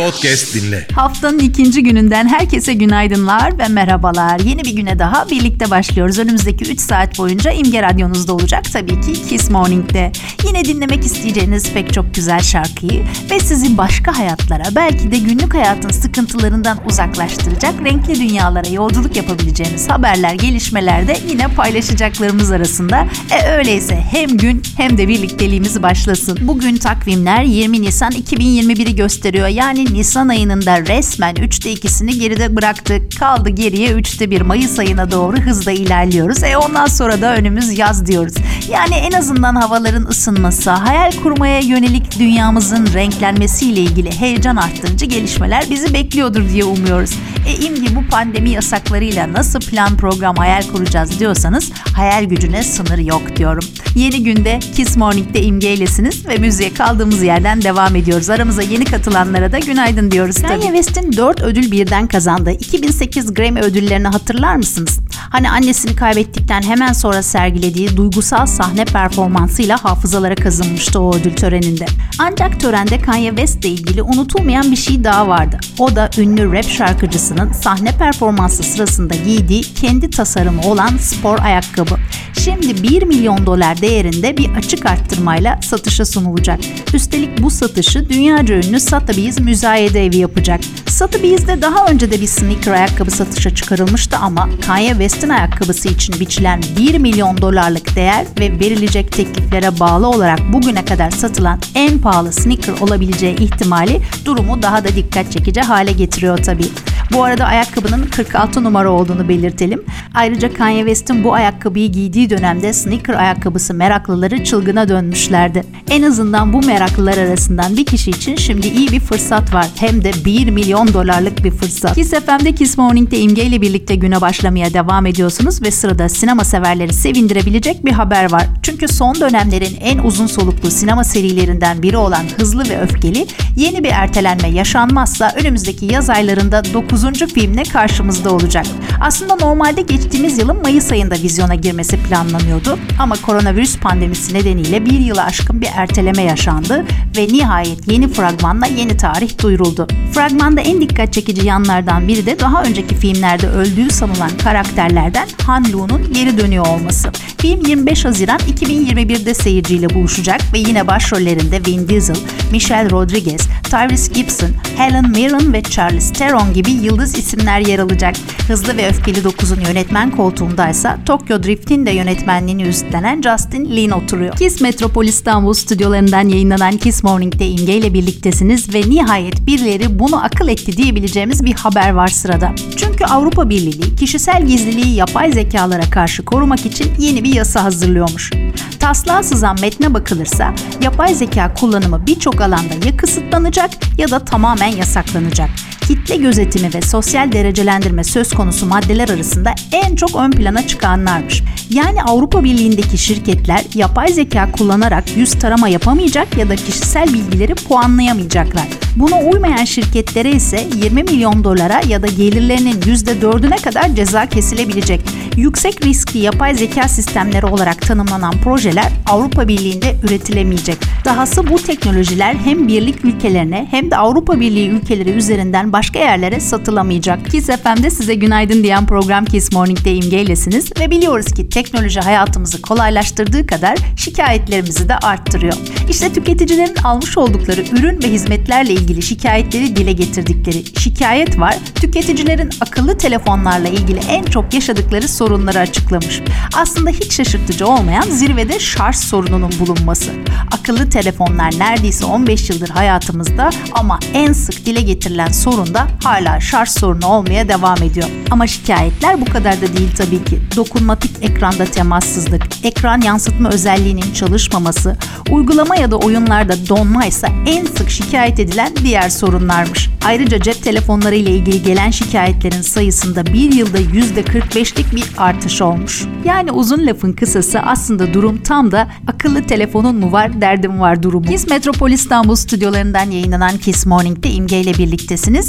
Podcast dinle. Haftanın ikinci gününden herkese günaydınlar ve merhabalar. Yeni bir güne daha birlikte başlıyoruz. Önümüzdeki 3 saat boyunca İmge Radyonuzda olacak tabii ki Kiss Morning'de. Yine dinlemek isteyeceğiniz pek çok güzel şarkıyı ve sizi başka hayatlara, belki de günlük hayatın sıkıntılarından uzaklaştıracak renkli dünyalara yolculuk yapabileceğiniz haberler, gelişmeler de yine paylaşacaklarımız arasında. Öyleyse hem gün hem de birlikteliğimiz başlasın. Bugün takvimler 20 Nisan 2021'i gösteriyor. Yani Nisan ayının da resmen 3'te 2'sini geride bıraktık. Kaldı geriye 3'te 1 Mayıs ayına doğru hızla ilerliyoruz. Ondan sonra da önümüz yaz diyoruz. Yani en azından havaların ısınması, hayal kurmaya yönelik dünyamızın renklenmesiyle ilgili heyecan arttırıcı gelişmeler bizi bekliyordur diye umuyoruz. İmgi bu pandemi yasaklarıyla nasıl plan program hayal kuracağız diyorsanız hayal gücüne sınır yok diyorum. Yeni günde Kiss Morning'de İmge'ylesiniz ve müziğe kaldığımız yerden devam ediyoruz. Aramıza yeni katılanlara da günaydın diyoruz tabii. Kanye West'in 4 ödül birden kazandığı 2008 Grammy ödüllerini hatırlar mısınız? Hani annesini kaybettikten hemen sonra sergilediği duygusal sahne performansıyla hafızalara kazınmıştı o ödül töreninde. Ancak törende Kanye West'le ilgili unutulmayan bir şey daha vardı. O da ünlü rap şarkıcısının sahne performansı sırasında giydiği kendi tasarımı olan spor ayakkabı. Şimdi $1 milyon değerinde bir açık arttırmayla satışa sunulacak. Üstelik bu satışı dünyaca ünlü Sotheby's müzayede evi yapacak. Sotheby's'de daha önce de bir sneaker ayakkabı satışa çıkarılmıştı ama Kanye West'in ayakkabısı için biçilen $1 milyon değer ve verilecek tekliflere bağlı olarak bugüne kadar satılan en pahalı sneaker olabileceği ihtimali durumu daha da dikkat çekici hale getiriyor tabii. Bu arada ayakkabının 46 numara olduğunu belirtelim. Ayrıca Kanye West'in bu ayakkabıyı giydiği dönemde sneaker ayakkabısı meraklıları çılgına dönmüşlerdi. En azından bu meraklılar arasından bir kişi için şimdi iyi bir fırsat var. Hem de $1 milyon bir fırsat. Kiss FM'de Kiss Morning'de İmge ile birlikte güne başlamaya devam ediyorsunuz ve sırada sinema severleri sevindirebilecek bir haber var. Çünkü son dönemlerin en uzun soluklu sinema serilerinden biri olan Hızlı ve Öfkeli yeni bir ertelenme yaşanmazsa önümüzdeki yaz aylarında 9. filmle karşımızda olacak. Aslında normalde geçtiğimiz yılın Mayıs ayında vizyona girmesi planlanıyordu ama koronavirüs pandemisi nedeniyle bir yılı aşkın bir erteleme yaşandı ve nihayet yeni fragmanla yeni tarih duyuruldu. Fragmanda en dikkat çekici yanlardan biri de daha önceki filmlerde öldüğü sanılan karakterlerden Han Lu'nun geri dönüyor olması. Film 25 Haziran 2021'de seyirciyle buluşacak ve yine başrollerinde Vin Diesel, Michelle Rodriguez, Tyrese Gibson, Helen Mirren ve Charlize Theron gibi yıldız isimler yer alacak. Hızlı ve Öfkeli 9'un yönetmen koltuğundaysa Tokyo Drift'in de yönetmenliğini üstlenen Justin Lin oturuyor. Kiss Metropol İstanbul stüdyolarından yayınlanan Kiss Morning'de İmge ile birliktesiniz ve nihayet birileri bunu akıl etti diyebileceğimiz bir haber var sırada. Çünkü Avrupa Birliği kişisel gizliliği yapay zekalara karşı korumak için yeni bir yasa hazırlıyormuş. Taslağa sızan metne bakılırsa yapay zeka kullanımı birçok alanda ya kısıtlanacak ya da tamamen yasaklanacak. Kitle gözetimi ve sosyal derecelendirme söz konusu maddeler arasında en çok ön plana çıkanlarmış. Yani Avrupa Birliği'ndeki şirketler yapay zeka kullanarak yüz tarama yapamayacak ya da kişisel bilgileri puanlayamayacaklar. Buna uymayan şirketlere ise $20 milyon ya da gelirlerinin %4'üne kadar ceza kesilebilecek. Yüksek riskli yapay zeka sistemleri olarak tanımlanan projeler Avrupa Birliği'nde üretilemeyecek. Dahası bu teknolojiler hem birlik ülkelerine hem de Avrupa Birliği ülkeleri üzerinden başka yerlere satılamayacak. Kiss FM'de size günaydın diyen program Kiss Morning'de İmge'ylesiniz ve biliyoruz ki teknoloji hayatımızı kolaylaştırdığı kadar şikayetlerimizi de arttırıyor. İşte tüketicilerin almış oldukları ürün ve hizmetlerle ilgili şikayetleri dile getirdikleri şikayet var. Tüketicilerin akıllı telefonlarla ilgili en çok yaşadıkları sorunları açıklamış. Aslında hiç şaşırtıcı olmayan zirvede şarj sorununun bulunması. Akıllı telefonlar neredeyse 15 yıldır hayatımızda ama en sık dile getirilen sorun da hala şarj sorunu olmaya devam ediyor. Ama şikayetler bu kadar da değil tabii ki. Dokunmatik ekranda temassızlık, ekran yansıtma özelliğinin çalışmaması, uygulama ya da oyunlarda donma ise en sık şikayet edilen diğer sorunlarmış. Ayrıca cep telefonları ile ilgili gelen şikayetlerin sayısında bir yılda %45'lik bir artış olmuş. Yani uzun lafın kısası aslında durum tam da akıllı telefonun mu var, derdim var durumu. Kiss Metropol İstanbul stüdyolarından yayınlanan Kiss Morning'de İmge ile birliktesiniz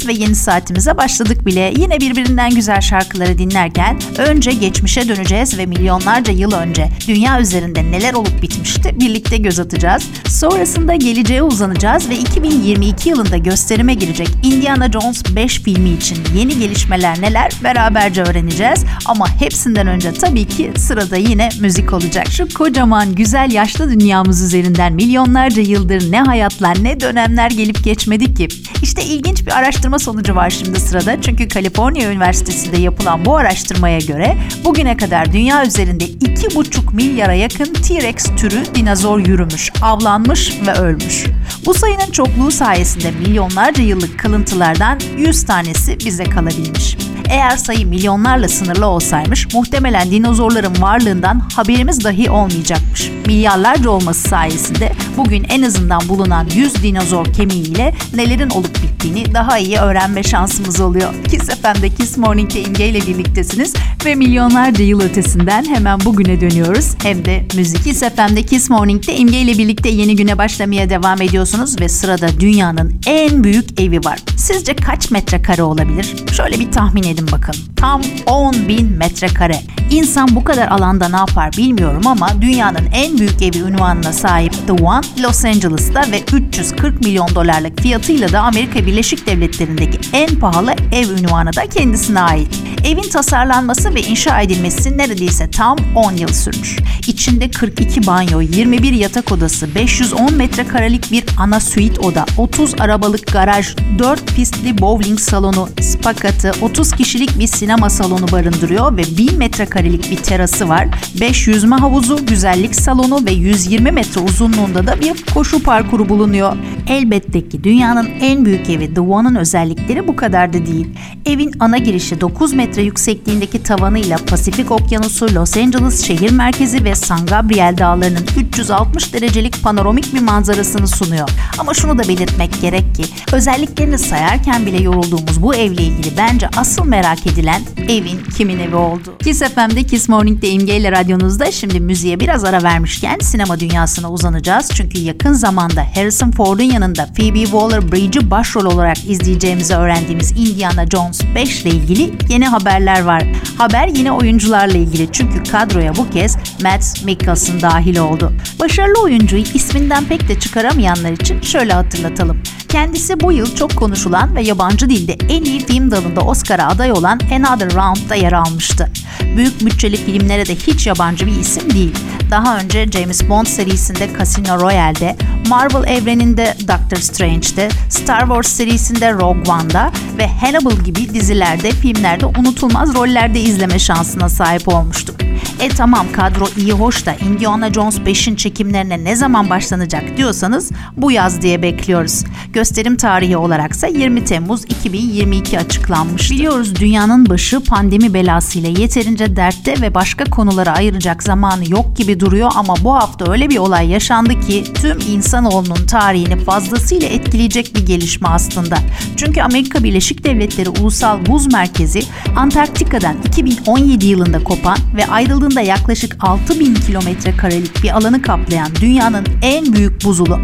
birlikteyiz ve yeni saatimize başladık bile. Yine birbirinden güzel şarkıları dinlerken önce geçmişe döneceğiz ve milyonlarca yıl önce dünya üzerinde neler olup bitmişti birlikte göz atacağız. Sonrasında geleceğe uzanacağız ve 2022 yılında gösterime girecek Indiana Jones 5 filmi için yeni gelişmeler neler beraberce öğreneceğiz. Ama hepsinden önce tabii ki sırada yine müzik olacak. Şu kocaman güzel yaşlı dünyamız üzerinden milyonlarca yıldır ne hayatlar ne dönemler gelip geçmedi ki. İşte ilginç bir araştırma sonucu var şimdi sırada. Çünkü Kaliforniya Üniversitesi'nde yapılan bu araştırmaya göre bugüne kadar dünya üzerinde 2,5 milyara yakın T-Rex türü dinozor yürümüş, avlanmış ve ölmüş. Bu sayının çokluğu sayesinde milyonlarca yıllık kalıntılardan 100 tanesi bize kalabilmiş. Eğer sayı milyonlarla sınırlı olsaymış, muhtemelen dinozorların varlığından haberimiz dahi olmayacakmış. Milyarlarca olması sayesinde bugün en azından bulunan 100 dinozor kemiğiyle nelerin olup bittiğini daha iyi öğrenme şansımız oluyor. Kiss FM'de Kiss Morning'de İmge ile birliktesiniz ve milyonlarca yıl ötesinden hemen bugüne dönüyoruz. Hem de müzik. Kiss FM'de Kiss Morning'de İmge ile birlikte yeni güne başlamaya devam ediyorsunuz ve sırada dünyanın en büyük evi var. Sizce kaç metrekare olabilir? Şöyle bir tahmin edin bakın. Tam 10.000 metrekare. İnsan bu kadar alanda ne yapar bilmiyorum ama dünyanın en büyük evi unvanına sahip The One, Los Angeles'ta ve 340 milyon dolarlık fiyatıyla da Amerika Birleşik Devletleri'ndeki en pahalı ev unvanı da kendisine ait. Evin tasarlanması ve inşa edilmesi neredeyse tam 10 yıl sürmüş. İçinde 42 banyo, 21 yatak odası, 510 metrekarelik bir ana suite oda, 30 arabalık garaj, 4 pistli bowling salonu, spa katı, 30 kişilik bir sinema salonu barındırıyor ve 1000 metrekarelik bir terası var. 5 yüzme havuzu, güzellik salonu ve 120 metre uzunluğunda da bir koşu parkuru bulunuyor. Elbette ki dünyanın en büyük evi The One'ın özellikleri bu kadar da değil. Evin ana girişi 9 metre yüksekliğindeki tavanıyla Pasifik Okyanusu, Los Angeles şehir merkezi ve San Gabriel dağlarının 360 derecelik panoramik bir manzarasını sunuyor. Ama şunu da belirtmek gerek ki özelliklerini sayarken bile yorulduğumuz bu evle ilgili bence asıl merak edilen evin kimin evi olduğu. Kiss FM'de Kiss Morning'de İmge ile radyonuzda şimdi müziğe biraz ara vermişken sinema dünyasına uzanacağız. Çünkü yakın zamanda Harrison Ford'un yanında Phoebe Waller-Bridge'i başrol olarak izleyeceğimizi öğrendiğimiz Indiana Jones 5 ile ilgili yeni haberler var. Haber yine oyuncularla ilgili çünkü kadroya bu kez Mads Mikkelsen dahil oldu. Başarılı oyuncuyu isminden pek de çıkaramayanlar için şöyle hatırlatalım. Kendisi bu yıl çok konuşulan ve yabancı dilde en iyi film dalında Oscar'a aday olan Another Round'da yer almıştı. Büyük bütçeli filmlere de hiç yabancı bir isim değil. Daha önce James Bond serisinde Casino Royale'de, Marvel evreninde Doctor Strange'de, Star Wars serisinde Rogue One'da ve Hannibal gibi dizilerde, filmlerde unutulmaz rollerde izleme şansına sahip olmuştuk. Tamam kadro iyi hoş da Indiana Jones 5'in çekimlerine ne zaman başlanacak diyorsanız bu yaz diye bekliyoruz. Gösterim tarihi olaraksa 20 Temmuz 2022 açıklanmış. Biliyoruz dünyanın başı pandemi belasıyla yeterince dertte ve başka konulara ayıracak zamanı yok gibi duruyor ama bu hafta öyle bir olay yaşandı ki tüm insanoğlunun tarihini fazlasıyla etkileyecek bir gelişme aslında. Çünkü Amerika Birleşik Devletleri Ulusal Buz Merkezi Antarktika'dan 2017 yılında kopan ve ayrıldığında yaklaşık 6000 kilometre karelik bir alanı kaplayan dünyanın en büyük buzulu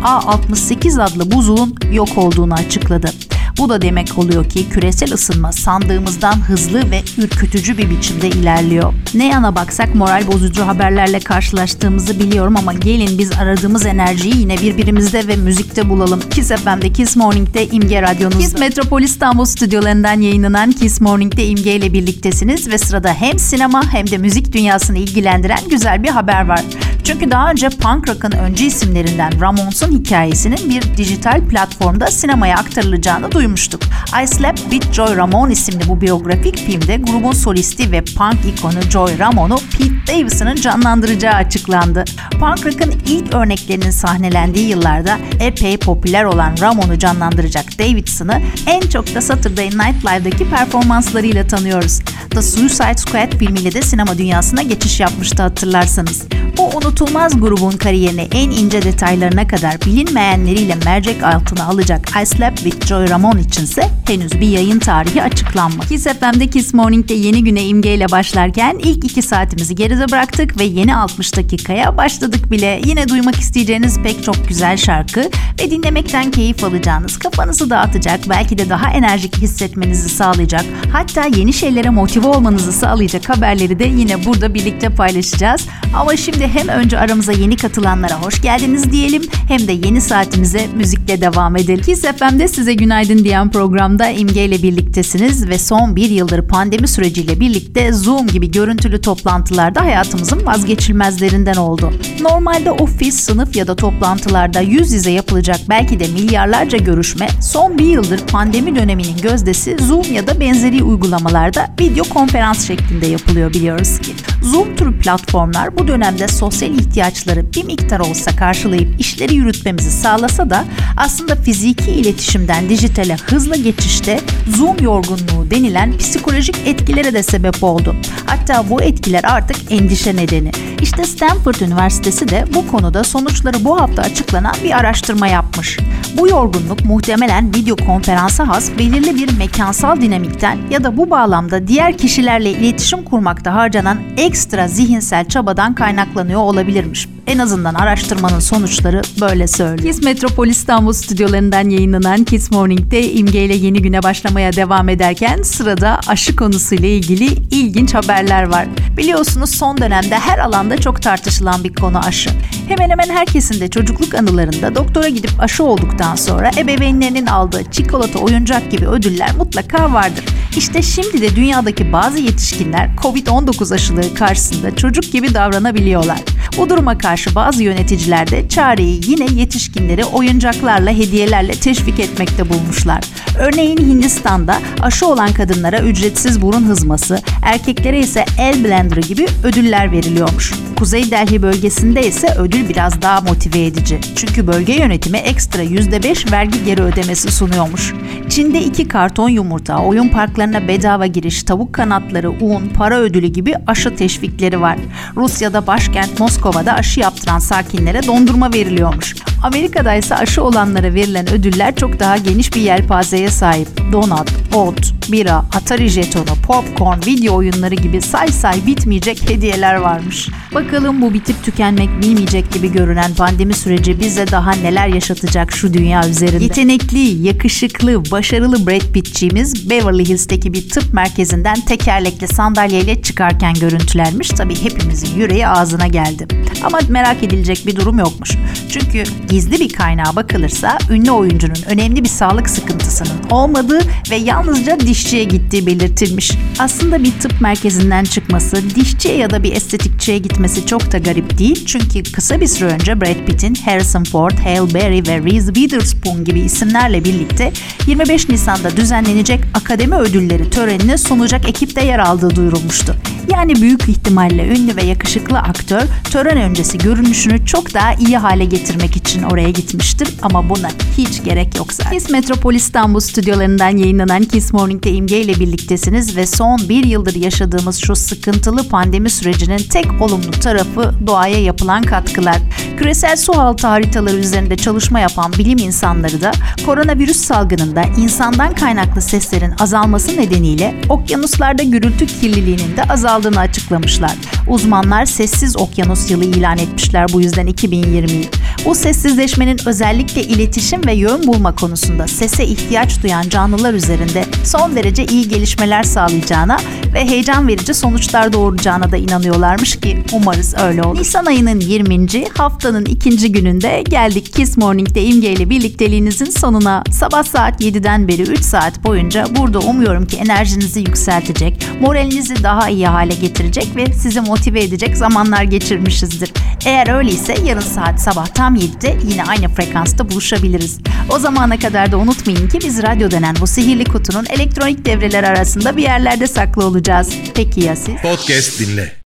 A68 adlı buzulun yok olduğunu açıkladı. Bu da demek oluyor ki küresel ısınma sandığımızdan hızlı ve ürkütücü bir biçimde ilerliyor. Ne yana baksak moral bozucu haberlerle karşılaştığımızı biliyorum ama gelin biz aradığımız enerjiyi yine birbirimizde ve müzikte bulalım. Kiss FM'de Kiss Morning'de İmge radyonuzda. Kiss Metropol İstanbul stüdyolarından yayınlanan Kiss Morning'de İmge ile birliktesiniz ve sırada hem sinema hem de müzik dünyasını ilgilendiren güzel bir haber var. Çünkü daha önce punk rock'ın öncü isimlerinden Ramones'un hikayesinin bir dijital platformda sinemaya aktarılacağını duymuştuk. I Slept with Joey Ramone isimli bu biyografik filmde grubun solisti ve punk ikonu Joey Ramone'u Pete Davidson'ın canlandıracağı açıklandı. Punk rock'ın ilk örneklerinin sahnelendiği yıllarda epey popüler olan Ramone'u canlandıracak Davidson'ı en çok da Saturday Night Live'daki performanslarıyla tanıyoruz. The Suicide Squad filmiyle de sinema dünyasına geçiş yapmıştı hatırlarsanız. Bu Bu unutulmaz grubun kariyerini en ince detaylarına kadar bilinmeyenleriyle mercek altına alacak I Slept With Joey Ramone içinse henüz bir yayın tarihi açıklanmadı. Kiss FM'de Kiss Morning'de yeni güne İmge ile başlarken ilk 2 saatimizi geride bıraktık ve yeni 60 dakikaya başladık bile. Yine duymak isteyeceğiniz pek çok güzel şarkı ve dinlemekten keyif alacağınız, kafanızı dağıtacak, belki de daha enerjik hissetmenizi sağlayacak, hatta yeni şeylere motive olmanızı sağlayacak haberleri de yine burada birlikte paylaşacağız. Ama şimdi hem önce aramıza yeni katılanlara hoş geldiniz diyelim, hem de yeni saatimize müzikle devam edelim. Kiss FM'de size günaydın diyen programda İmge ile birliktesiniz ve son bir yıldır pandemi süreciyle birlikte Zoom gibi görüntülü toplantılarda hayatımızın vazgeçilmezlerinden oldu. Normalde ofis, sınıf ya da toplantılarda yüz yüze yapılacak belki de milyarlarca görüşme son bir yıldır pandemi döneminin gözdesi Zoom ya da benzeri uygulamalarda video konferans şeklinde yapılıyor biliyoruz ki. Zoom türü platformlar bu dönemde sosyal ihtiyaçları bir miktar olsa karşılayıp işleri yürütmemizi sağlasa da aslında fiziki iletişimden dijitale hızla geçişte Zoom yorgunluğu denilen psikolojik etkilere de sebep oldu. Hatta bu etkiler artık endişe nedeni. İşte Stanford Üniversitesi de bu konuda sonuçları bu hafta açıklanan bir araştırma yapmış. Bu yorgunluk muhtemelen video konferansa has belirli bir mekansal dinamikten ya da bu bağlamda diğer kişilerle iletişim kurmakta harcanan ekstra zihinsel çabadan kaynaklanıyor olabilirmiş. En azından araştırmanın sonuçları böyle söylüyor. Kiss Metropol İstanbul stüdyolarından yayınlanan Kiss Morning'de İmge ile yeni güne başlamaya devam ederken sırada aşı konusuyla ilgili ilginç haberler var. Biliyorsunuz son dönemde her alanda çok tartışılan bir konu aşı. Hemen hemen herkesin de çocukluk anılarında doktora gidip aşı olduktan sonra ebeveynlerinin aldığı çikolata, oyuncak gibi ödüller mutlaka vardır. İşte şimdi de dünyadaki bazı yetişkinler Covid-19 aşıları karşısında çocuk gibi davranabiliyorlar. Bu duruma karşı bazı yöneticiler de çareyi yine yetişkinleri oyuncaklarla, hediyelerle teşvik etmekte bulmuşlar. Örneğin Hindistan'da aşı olan kadınlara ücretsiz burun hızması, erkeklere ise el blenderı gibi ödüller veriliyormuş. Kuzey Delhi bölgesinde ise ödül biraz daha motive edici. Çünkü bölge yönetimi ekstra %5 vergi geri ödemesi sunuyormuş. Çin'de 2 karton yumurta, oyun parklarına bedava giriş, tavuk kanatları, un, para ödülü gibi aşı teşvikleri var. Rusya'da başkent Moskova'da aşı yaptıran sakinlere dondurma veriliyormuş. Amerika'da ise aşı olanlara verilen ödüller çok daha geniş bir yelpazeye sahip. Donut, ot, bira, Atari jetonu, popcorn, video oyunları gibi say bitmeyecek hediyeler varmış. Bakalım bu bitip tükenmek bilmeyecek gibi görünen pandemi süreci bize daha neler yaşatacak şu dünya üzerinde. Yetenekli, yakışıklı, başarılı Brad Pitt'ciğimiz Beverly Hills'teki bir tıp merkezinden tekerlekli sandalyeyle çıkarken görüntülenmiş. Tabii hepimizin yüreği ağzına geldi. Ama merak edilecek bir durum yokmuş. Çünkü gizli bir kaynağa bakılırsa ünlü oyuncunun önemli bir sağlık sıkıntısının olmadığı ve yalnızca dişçiye gittiği belirtilmiş. Aslında bir tıp merkezinden çıkması, dişçiye ya da bir estetikçiye gitmesi çok da garip değil. Çünkü kısa bir süre önce Brad Pitt'in Harrison Ford, Halle Berry ve Reese Witherspoon gibi isimlerle birlikte 25 Nisan'da düzenlenecek akademi ödülleri törenine sunacak ekipte yer aldığı duyurulmuştu. Yani büyük ihtimalle ünlü ve yakışıklı aktör tören öncesi görünüşünü çok daha iyi hale getirmek için oraya gitmiştir ama buna hiç gerek yok zaten. Kiss Metropol İstanbul stüdyolarından yayınlanan Kiss Morning'de İmge ile birliktesiniz ve son bir yıldır yaşadığımız şu sıkıntılı pandemi sürecinin tek olumlu tarafı doğaya yapılan katkılar. Küresel su altı haritaları üzerinde çalışma yapan bilim insanları da koronavirüs salgınında insandan kaynaklı seslerin azalması nedeniyle okyanuslarda gürültü kirliliğinin de azaldığını açıklamışlar. Uzmanlar sessiz okyanus yılı ilan etmişler bu yüzden 2020'yi. Bu sessizleşmenin özellikle iletişim ve yön bulma konusunda sese ihtiyaç duyan canlılar üzerinde son derece iyi gelişmeler sağlayacağına ve heyecan verici sonuçlar doğuracağına da inanıyorlarmış ki umarız öyle olur. Nisan ayının 20. haftanın 2. gününde geldik Kiss Morning'de İmge ile birlikteliğinizin sonuna. Sabah saat 7'den beri 3 saat boyunca burada umuyorum ki enerjinizi yükseltecek, moralinizi daha iyi hale getirecek ve sizi motive edecek zamanlar geçirmişizdir. Eğer öyleyse yarın saat sabah tam 7'de yine aynı frekansta buluşabiliriz. O zamana kadar da unutmayın ki biz radyo denen bu sihirli kutunun elektronik devreler arasında bir yerlerde saklı olacağız. Peki ya siz? Podcast dinle.